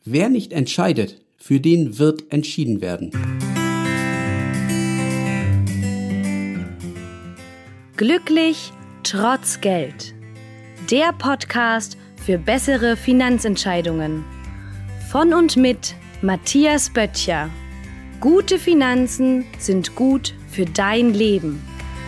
Wer nicht entscheidet, für den wird entschieden werden. Glücklich trotz Geld. Der Podcast für bessere Finanzentscheidungen. Von und mit Matthias Böttcher. Gute Finanzen sind gut für dein Leben.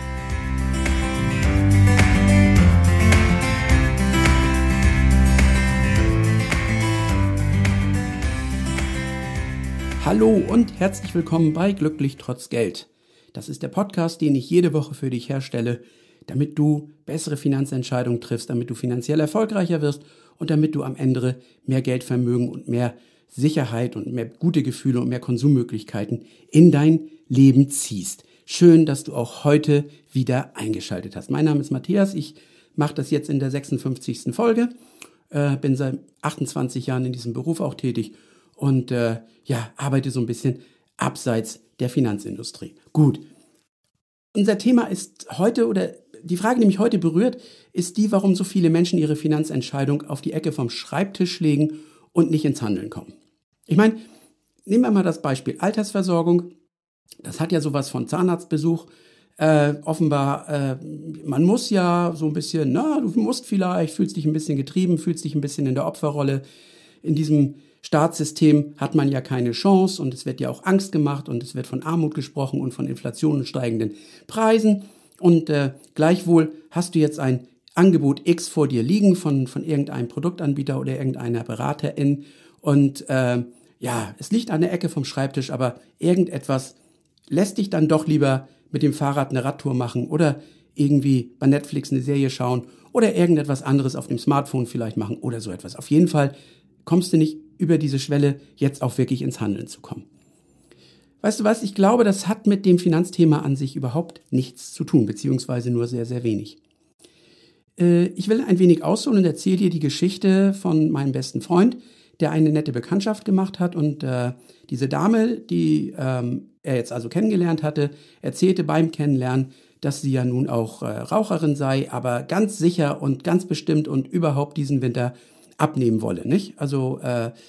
Hallo und herzlich willkommen bei Glücklich trotz Geld. Das ist der Podcast, den ich jede Woche für dich herstelle, damit du bessere Finanzentscheidungen triffst, damit du finanziell erfolgreicher wirst und damit du am Ende mehr Geldvermögen und mehr Sicherheit und mehr gute Gefühle und mehr Konsummöglichkeiten in dein Leben ziehst. Schön, dass du auch heute wieder eingeschaltet hast. Mein Name ist Matthias, ich mache das jetzt in der 56. Folge, bin seit 28 Jahren in diesem Beruf auch tätig und arbeite so ein bisschen abseits der Finanzindustrie. Gut, unser Thema ist heute, oder die Frage, die mich heute berührt, ist die, warum so viele Menschen ihre Finanzentscheidung auf die Ecke vom Schreibtisch legen und nicht ins Handeln kommen. Ich meine, nehmen wir mal das Beispiel Altersversorgung. Das hat ja sowas von Zahnarztbesuch. Offenbar, man muss ja so ein bisschen, du musst vielleicht, fühlst dich ein bisschen getrieben, fühlst dich ein bisschen in der Opferrolle. In diesem Staatssystem hat man ja keine Chance und es wird ja auch Angst gemacht und es wird von Armut gesprochen und von Inflation und steigenden Preisen. Und gleichwohl hast du jetzt ein Angebot X vor dir liegen von irgendeinem Produktanbieter oder irgendeiner Beraterin und es liegt an der Ecke vom Schreibtisch, aber irgendetwas lässt dich dann doch lieber mit dem Fahrrad eine Radtour machen oder irgendwie bei Netflix eine Serie schauen oder irgendetwas anderes auf dem Smartphone vielleicht machen oder so etwas. Auf jeden Fall kommst du nicht über diese Schwelle, jetzt auch wirklich ins Handeln zu kommen. Weißt du was? Ich glaube, das hat mit dem Finanzthema an sich überhaupt nichts zu tun, beziehungsweise nur sehr, sehr wenig. Ich will ein wenig ausholen und erzähle dir die Geschichte von meinem besten Freund, der eine nette Bekanntschaft gemacht hat. Und diese Dame, die er jetzt also kennengelernt hatte, erzählte beim Kennenlernen, dass sie ja nun auch Raucherin sei, aber ganz sicher und ganz bestimmt und überhaupt diesen Winter abnehmen wolle, nicht? Also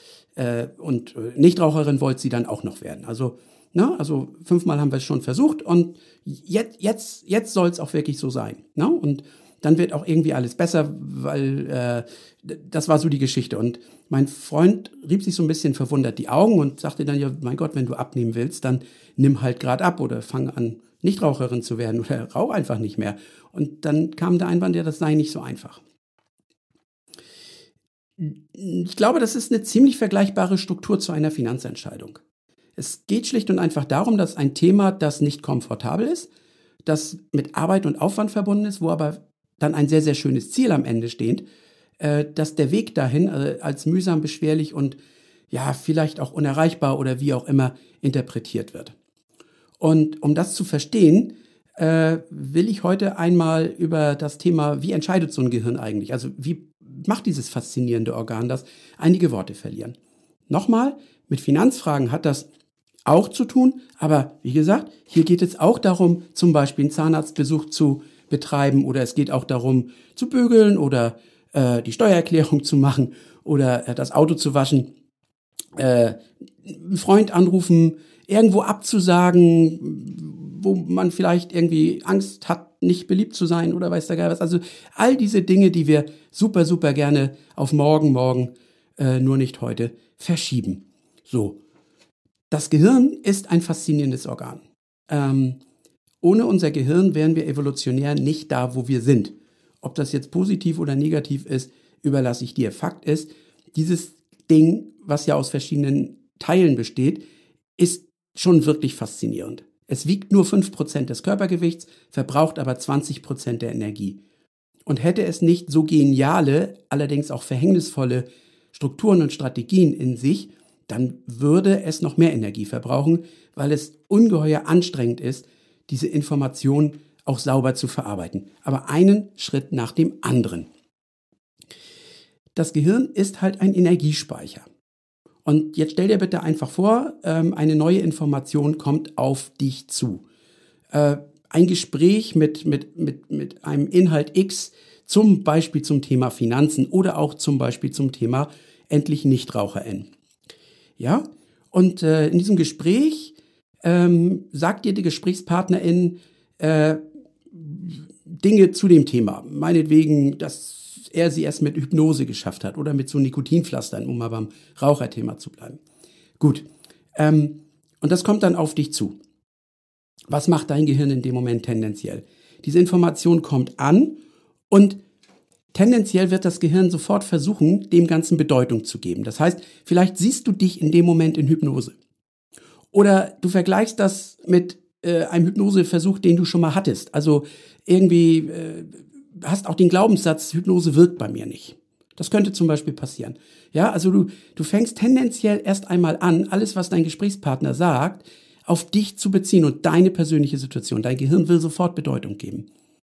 und Nichtraucherin wollte sie dann auch noch werden. Also 5-mal haben wir es schon versucht und jetzt soll es auch wirklich so sein. Ne? Und dann wird auch irgendwie alles besser, weil das war so die Geschichte. Und mein Freund rieb sich so ein bisschen verwundert die Augen und sagte dann, ja, mein Gott, wenn du abnehmen willst, dann nimm halt gerade ab oder fang an, Nichtraucherin zu werden oder rauch einfach nicht mehr. Und dann kam der Einwand, ja, das sei nicht so einfach. Ich glaube, das ist eine ziemlich vergleichbare Struktur zu einer Finanzentscheidung. Es geht schlicht und einfach darum, dass ein Thema, das nicht komfortabel ist, das mit Arbeit und Aufwand verbunden ist, wo aber dann ein sehr, sehr schönes Ziel am Ende steht, dass der Weg dahin als mühsam, beschwerlich und ja, vielleicht auch unerreichbar oder wie auch immer interpretiert wird. Und um das zu verstehen, will ich heute einmal über das Thema, wie entscheidet so ein Gehirn eigentlich? Also wie macht dieses faszinierende Organ das? Einige Worte verlieren. Nochmal, mit Finanzfragen hat das auch zu tun, aber wie gesagt, hier geht es auch darum, zum Beispiel einen Zahnarztbesuch zu betreiben oder es geht auch darum, zu bügeln oder die Steuererklärung zu machen oder das Auto zu waschen, einen Freund anrufen, irgendwo abzusagen, wo man vielleicht irgendwie Angst hat, nicht beliebt zu sein oder weiß der Geil was. Also all diese Dinge, die wir super, super gerne auf morgen, nur nicht heute verschieben. So, das Gehirn ist ein faszinierendes Organ. Ohne unser Gehirn wären wir evolutionär nicht da, wo wir sind. Ob das jetzt positiv oder negativ ist, überlasse ich dir. Fakt ist, dieses Ding, was ja aus verschiedenen Teilen besteht, ist schon wirklich faszinierend. Es wiegt nur 5% des Körpergewichts, verbraucht aber 20% der Energie. Und hätte es nicht so geniale, allerdings auch verhängnisvolle Strukturen und Strategien in sich, dann würde es noch mehr Energie verbrauchen, weil es ungeheuer anstrengend ist, diese Information auch sauber zu verarbeiten. Aber einen Schritt nach dem anderen. Das Gehirn ist halt ein Energiespeicher. Und jetzt stell dir bitte einfach vor, eine neue Information kommt auf dich zu. Ein Gespräch mit einem Inhalt X, zum Beispiel zum Thema Finanzen oder auch zum Beispiel zum Thema endlich NichtraucherInnen. Ja? Und in diesem Gespräch sagt dir die Gesprächspartnerin Dinge zu dem Thema. Meinetwegen, dass er sie erst mit Hypnose geschafft hat oder mit so Nikotinpflastern, um mal beim Raucherthema zu bleiben. Gut. Und das kommt dann auf dich zu. Was macht dein Gehirn in dem Moment tendenziell? Diese Information kommt an und tendenziell wird das Gehirn sofort versuchen, dem Ganzen Bedeutung zu geben. Das heißt, vielleicht siehst du dich in dem Moment in Hypnose. Oder du vergleichst das mit einem Hypnoseversuch, den du schon mal hattest. Also irgendwie hast auch den Glaubenssatz, Hypnose wirkt bei mir nicht. Das könnte zum Beispiel passieren. Ja, also du fängst tendenziell erst einmal an, alles, was dein Gesprächspartner sagt, auf dich zu beziehen und deine persönliche Situation. Dein Gehirn will sofort Bedeutung geben.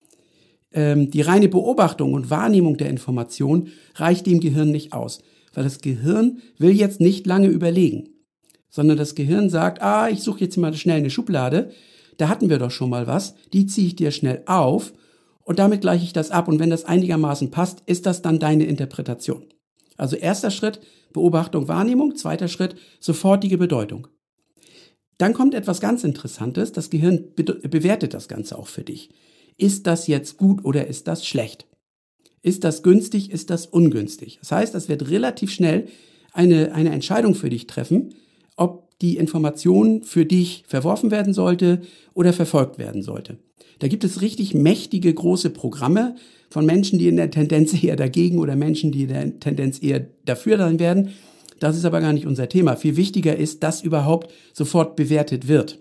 Die reine Beobachtung und Wahrnehmung der Information reicht dem Gehirn nicht aus, weil das Gehirn will jetzt nicht lange überlegen, sondern das Gehirn sagt, ich suche jetzt mal schnell eine Schublade, da hatten wir doch schon mal was, die ziehe ich dir schnell auf und damit gleiche ich das ab und wenn das einigermaßen passt, ist das dann deine Interpretation. Also erster Schritt, Beobachtung, Wahrnehmung, zweiter Schritt, sofortige Bedeutung. Dann kommt etwas ganz Interessantes, das Gehirn bewertet das Ganze auch für dich. Ist das jetzt gut oder ist das schlecht? Ist das günstig, ist das ungünstig? Das heißt, es wird relativ schnell eine Entscheidung für dich treffen, ob die Information für dich verworfen werden sollte oder verfolgt werden sollte. Da gibt es richtig mächtige, große Programme von Menschen, die in der Tendenz eher dagegen oder Menschen, die in der Tendenz eher dafür sein werden. Das ist aber gar nicht unser Thema. Viel wichtiger ist, dass überhaupt sofort bewertet wird.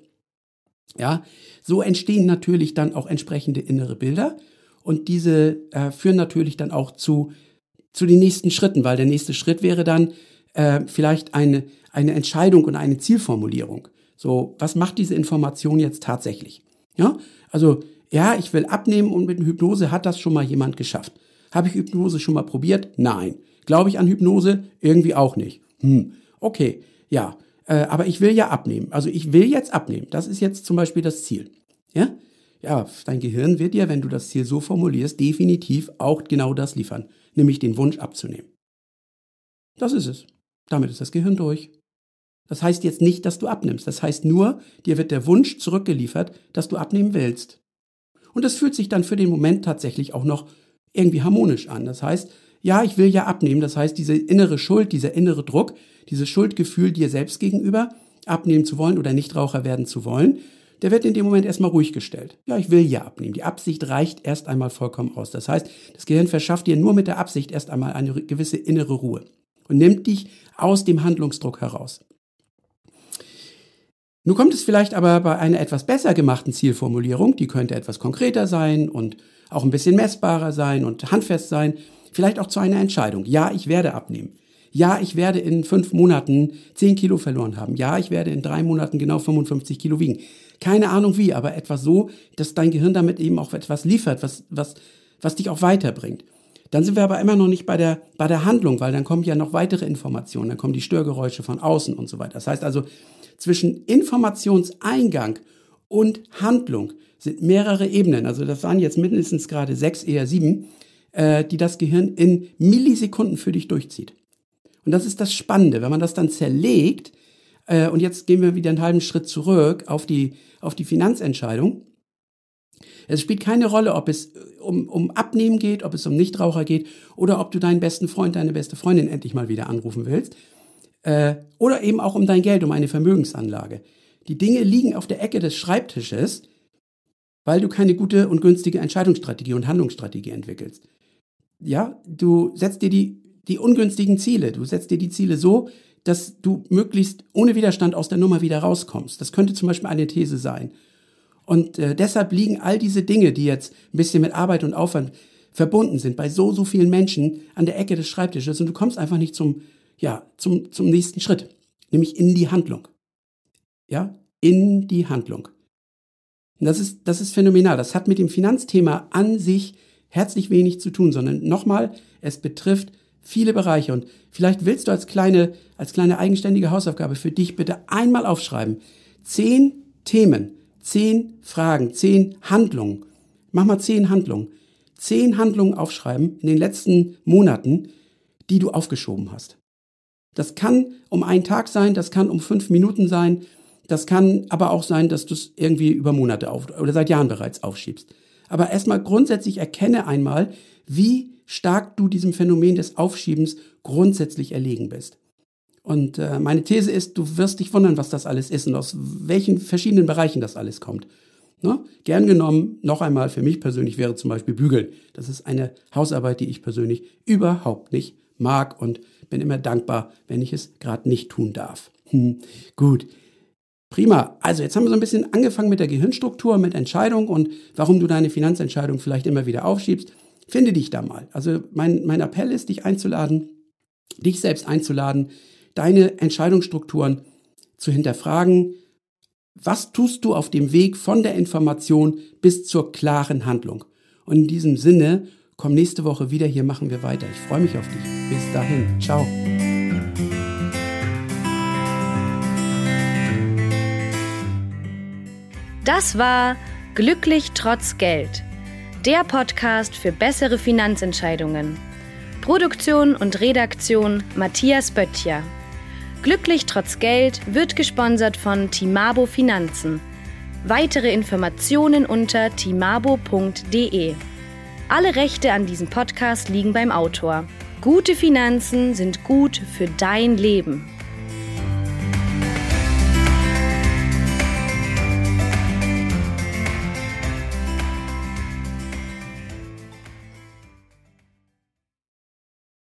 Ja, so entstehen natürlich dann auch entsprechende innere Bilder und diese führen natürlich dann auch zu den nächsten Schritten, weil der nächste Schritt wäre dann vielleicht eine Entscheidung und eine Zielformulierung. So, was macht diese Information jetzt tatsächlich? Ja, also, ja, ich will abnehmen und mit Hypnose hat das schon mal jemand geschafft. Habe ich Hypnose schon mal probiert? Nein. Glaube ich an Hypnose? Irgendwie auch nicht. Okay, ja, aber ich will ja abnehmen. Also ich will jetzt abnehmen. Das ist jetzt zum Beispiel das Ziel. Ja? Ja, dein Gehirn wird dir, wenn du das Ziel so formulierst, definitiv auch genau das liefern, nämlich den Wunsch abzunehmen. Das ist es. Damit ist das Gehirn durch. Das heißt jetzt nicht, dass du abnimmst. Das heißt nur, dir wird der Wunsch zurückgeliefert, dass du abnehmen willst. Und das fühlt sich dann für den Moment tatsächlich auch noch irgendwie harmonisch an. Das heißt, ja, ich will ja abnehmen. Das heißt, diese innere Schuld, dieser innere Druck, dieses Schuldgefühl dir selbst gegenüber, abnehmen zu wollen oder Nichtraucher werden zu wollen, der wird in dem Moment erstmal ruhig gestellt. Ja, ich will ja abnehmen. Die Absicht reicht erst einmal vollkommen aus. Das heißt, das Gehirn verschafft dir nur mit der Absicht erst einmal eine gewisse innere Ruhe und nimmt dich aus dem Handlungsdruck heraus. Nun kommt es vielleicht aber bei einer etwas besser gemachten Zielformulierung, die könnte etwas konkreter sein und auch ein bisschen messbarer sein und handfest sein, vielleicht auch zu einer Entscheidung. Ja, ich werde abnehmen. Ja, ich werde in 5 Monaten 10 Kilo verloren haben. Ja, ich werde in 3 Monaten genau 55 Kilo wiegen. Keine Ahnung wie, aber etwas so, dass dein Gehirn damit eben auch etwas liefert, was dich auch weiterbringt. Dann sind wir aber immer noch nicht bei der Handlung, weil dann kommen ja noch weitere Informationen, dann kommen die Störgeräusche von außen und so weiter. Das heißt also, zwischen Informationseingang und Handlung sind mehrere Ebenen, also das waren jetzt mindestens gerade 6, eher 7, die das Gehirn in Millisekunden für dich durchzieht. Und das ist das Spannende, wenn man das dann zerlegt, und jetzt gehen wir wieder einen halben Schritt zurück auf die Finanzentscheidung. Es spielt keine Rolle, ob es um Abnehmen geht, ob es um Nichtraucher geht oder ob du deinen besten Freund, deine beste Freundin endlich mal wieder anrufen willst. Oder eben auch um dein Geld, um eine Vermögensanlage. Die Dinge liegen auf der Ecke des Schreibtisches, weil du keine gute und günstige Entscheidungsstrategie und Handlungsstrategie entwickelst. Ja, du setzt dir die ungünstigen Ziele. Du setzt dir die Ziele so, dass du möglichst ohne Widerstand aus der Nummer wieder rauskommst. Das könnte zum Beispiel eine These sein. Und deshalb liegen all diese Dinge, die jetzt ein bisschen mit Arbeit und Aufwand verbunden sind, bei so vielen Menschen an der Ecke des Schreibtisches und du kommst einfach nicht zum nächsten Schritt, nämlich in die Handlung. Ja, in die Handlung. Und das ist phänomenal. Das hat mit dem Finanzthema an sich herzlich wenig zu tun, sondern nochmal, es betrifft viele Bereiche. Und vielleicht willst du als kleine eigenständige Hausaufgabe für dich bitte einmal aufschreiben. 10 Themen, 10 Fragen, 10 Handlungen. Mach mal 10 Handlungen. 10 Handlungen aufschreiben in den letzten Monaten, die du aufgeschoben hast. Das kann um einen Tag sein, das kann um 5 Minuten sein, das kann aber auch sein, dass du es irgendwie über Monate oder seit Jahren bereits aufschiebst. Aber erstmal grundsätzlich erkenne einmal, wie stark du diesem Phänomen des Aufschiebens grundsätzlich erlegen bist. Und meine These ist, du wirst dich wundern, was das alles ist und aus welchen verschiedenen Bereichen das alles kommt. Ne? Gern genommen, noch einmal, für mich persönlich wäre zum Beispiel Bügeln. Das ist eine Hausarbeit, die ich persönlich überhaupt nicht mag und bin immer dankbar, wenn ich es gerade nicht tun darf. Gut. Prima. Also jetzt haben wir so ein bisschen angefangen mit der Gehirnstruktur, mit Entscheidung und warum du deine Finanzentscheidung vielleicht immer wieder aufschiebst. Finde dich da mal. Also mein Appell ist, dich selbst einzuladen, deine Entscheidungsstrukturen zu hinterfragen. Was tust du auf dem Weg von der Information bis zur klaren Handlung? Und in diesem Sinne, komm nächste Woche wieder, hier machen wir weiter. Ich freue mich auf dich. Bis dahin. Ciao. Das war Glücklich trotz Geld, der Podcast für bessere Finanzentscheidungen. Produktion und Redaktion Matthias Böttcher. Glücklich trotz Geld wird gesponsert von Timabo Finanzen. Weitere Informationen unter timabo.de. Alle Rechte an diesem Podcast liegen beim Autor. Gute Finanzen sind gut für dein Leben.